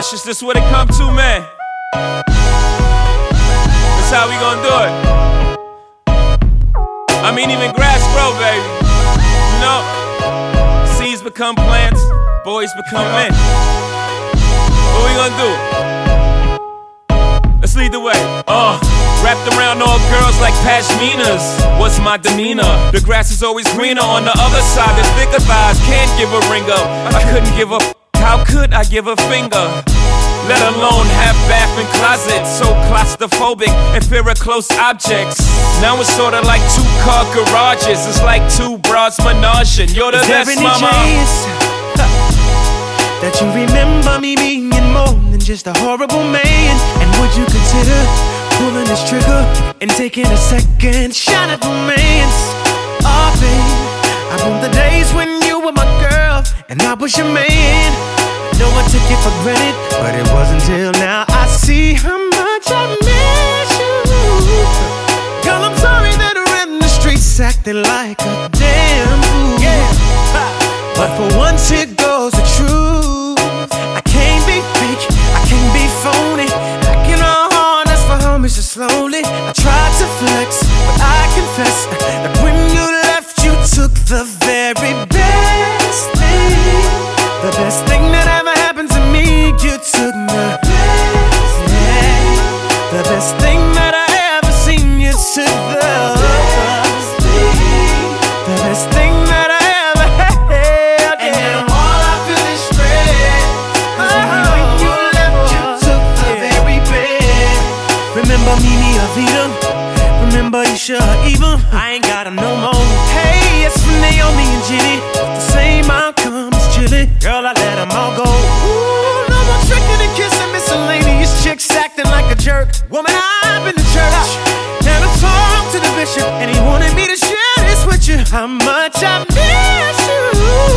Cautious, this what it come to, man. That's how we gonna do it. I mean, even grass grow, baby. You know, seeds become plants, boys become men. What we gonna do? Let's lead the way. Wrapped around all girls like pashminas. What's my demeanor? The grass is always greener on the other side. The thicker thighs can't give a ring up. I couldn't give a how could I give a finger? Let alone have bath and closet. So claustrophobic and fear of close objects. Now it's sorta like 2-car garages. It's like 2 broads menaging. You're the best, mama. That you remember me being more than just a horrible man? And would you consider pulling this trigger and taking a second shot at romance? Oh babe, I remember the days when you were my girl and I was your man. No one took it for granted, but it wasn't till now I see how much I miss you. Girl, I'm sorry that we're in the streets acting like a damn fool. But for once it goes the truth. I can't be fake, I can't be phony. Acting all hard, that's for homies just slowly. I tried to flex, but I confess that when you left, you took the very best thing. The best thing that ever happened to me, you took the best thing. The best thing that I ever seen, you took the best thing. The best thing that I ever had. And now all I feel is regret. When you left, you took the very best. Remember Mimi Avita? Remember Isha Eva? I ain't got 'em no more. Hey, it's from Naomi and Jenny. The same outcome. Girl, I let them all go. Ooh, no more tricking and kissing miscellaneous chicks acting like a jerk. Woman, I've been to church and I talked to the bishop and he wanted me to share this with you. How much I miss you.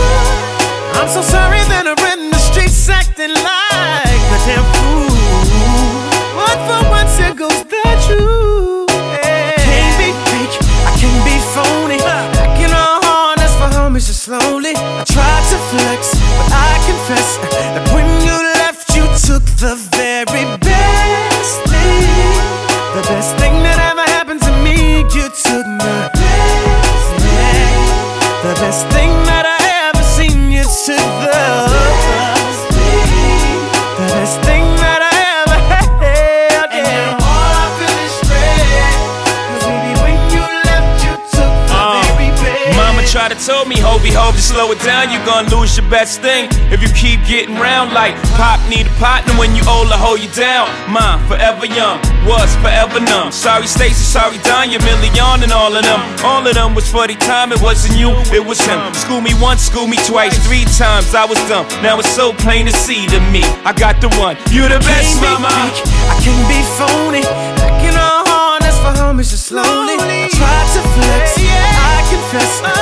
I'm so sorry that I'm in the streets acting like a damn fool. But for once it goes the truth. I can't be fake, I can't be phony. Acting all hard, that's for homies just slowly. I tried to flex, but I confess that when you left, you took the very best thing. The best thing that ever happened to me, you took the best thing. The best thing that I ever seen, you took the best thing. The best thing that I ever had. And now all I feel is regret. 'Cause baby, when you left, you took the very best. Mama tried to tell me, Hovey, to slow it down, you gon' lose your best thing. If you keep getting round like Pop need a partner when you old to hold you down. Mine, forever young, was forever numb. Sorry Stacy, sorry Don, your million and all of them. All of them was for the time, it wasn't you, it was him. School me once, school me twice, 3 times, I was dumb. Now it's so plain to see to me, I got the one, you the best, mama. Fake, I can't be phony, acting all hard, that's for homies just slowly. I tried to flex, I confess